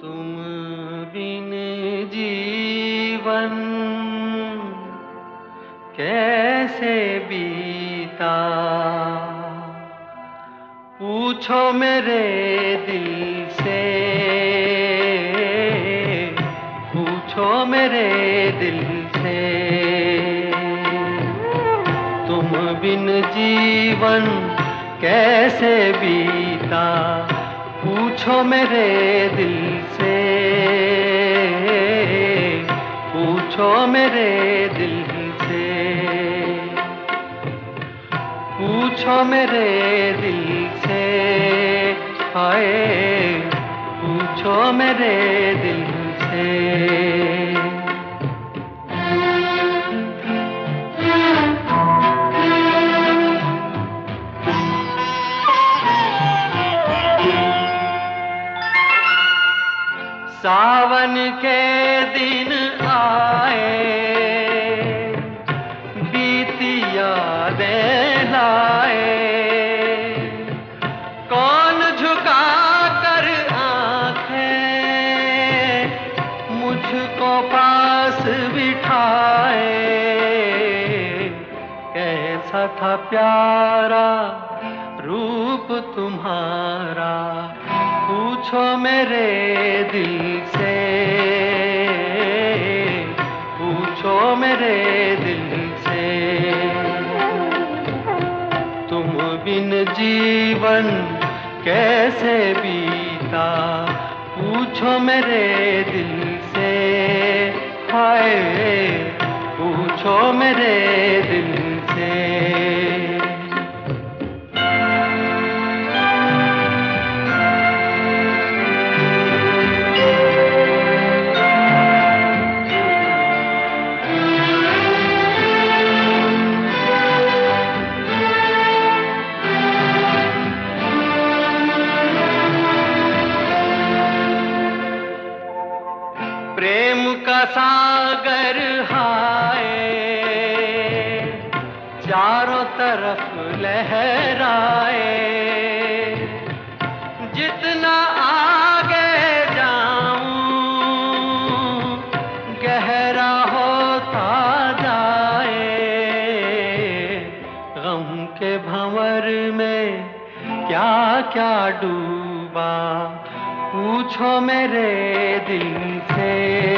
तुम बिन जीवन कैसे बीता, पूछो मेरे दिल से, पूछो मेरे दिल से। तुम बिन जीवन कैसे बीता, पूछो मेरे दिल से, पूछो मेरे दिल से, पूछो मेरे दिल से। हाय पूछो मेरे दिल से। सावन के दिन आए, बीती यादें लाए, कौन झुका कर आंखें मुझको पास बिठाए। कैसा था प्यारा रूप तुम्हारा, पूछो मेरे दिल से, पूछो मेरे दिल से। तुम बिन जीवन कैसे बीता, पूछो मेरे दिल से। हाय पूछो मेरे दिल से। प्रेम का सागर हाय चारों तरफ लहराए, जितना आगे जाऊं गहरा होता जाए। गम के भंवर में क्या क्या डूबा, पूछो मेरे दिल से,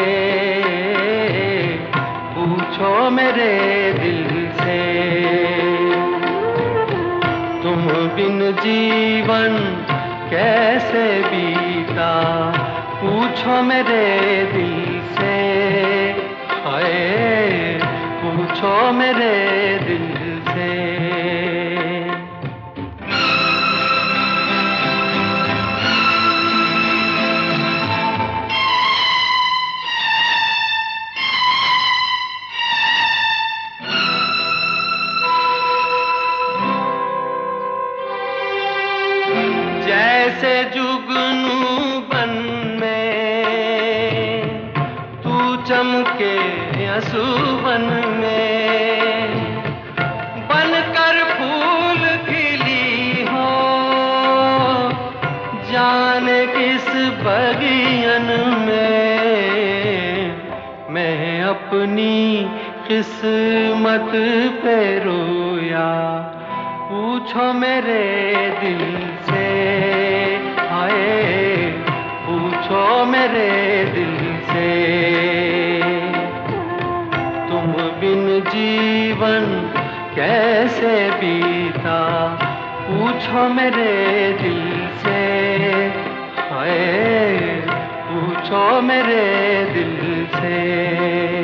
पूछो मेरे दिल से। तुम बिन जीवन कैसे बीता, पूछो मेरे दिल से। हाय पूछो मेरे दिल से। जैसे जुगनू बन में तू चमके असुवन में, बनकर फूल खिली हो जाने किस बगियन में। मैं अपनी किस्मत पे रोया, पूछो मेरे दिल से। हाय पूछो मेरे दिल से। तुम बिन जीवन कैसे बीता, पूछो मेरे दिल से। हाय पूछो मेरे दिल से।